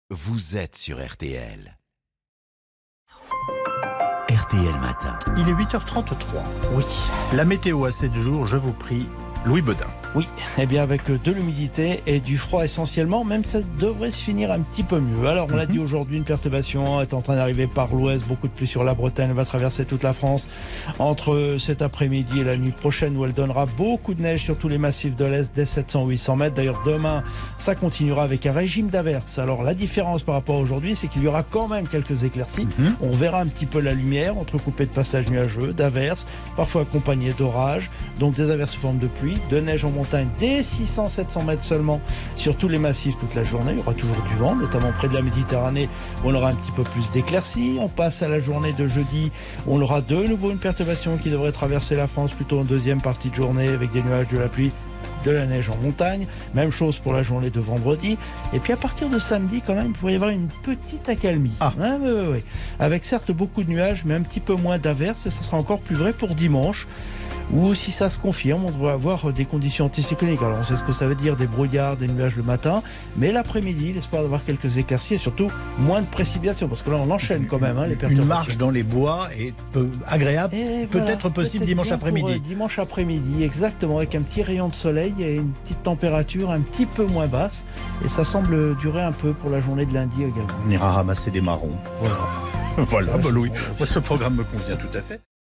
Vous êtes sur RTL. RTL Matin. Il est 8h33. Oui. La météo à 7 jours, je vous prie, Louis Baudin. Oui, eh bien avec de l'humidité et du froid essentiellement, même ça devrait se finir un petit peu mieux. Alors on l'a dit aujourd'hui, une perturbation est en train d'arriver par l'ouest, beaucoup de pluie sur la Bretagne, elle va traverser toute la France entre cet après-midi et la nuit prochaine où elle donnera beaucoup de neige sur tous les massifs de l'Est dès 700-800 mètres. D'ailleurs demain, ça continuera avec un régime d'averses. Alors la différence par rapport à aujourd'hui, c'est qu'il y aura quand même quelques éclaircies. On verra un petit peu la lumière, entrecoupée de passages nuageux, d'averses, parfois accompagnées d'orages, donc des averses sous forme de pluie, de neige en montagne dès 600-700 mètres seulement sur tous les massifs toute la journée. Il y aura toujours du vent, notamment près de la Méditerranée où on aura un petit peu plus d'éclaircies. On passe à la journée de jeudi où on aura de nouveau une perturbation qui devrait traverser la France plutôt en deuxième partie de journée avec des nuages, de la pluie, de la neige en montagne. Même chose pour la journée de vendredi. Et puis à partir de samedi, quand même, il pourrait y avoir une petite accalmie. Oui. Avec certes beaucoup de nuages, mais un petit peu moins d'averses. Et ça sera encore plus vrai pour dimanche, où si ça se confirme, on devrait avoir des conditions anticycloniques. Alors on sait ce que ça veut dire, des brouillards, des nuages le matin, mais l'après-midi, l'espoir d'avoir quelques éclaircies et surtout moins de précipitations, parce que là on enchaîne quand même les perturbations. Une marche dans les bois est agréable, peut-être possible dimanche après-midi. Dimanche après-midi, exactement, avec un petit rayon de soleil et une petite température un petit peu moins basse, et ça semble durer un peu pour la journée de lundi également. On ira ramasser des marrons. Voilà, Louis. Ce programme me convient tout à fait.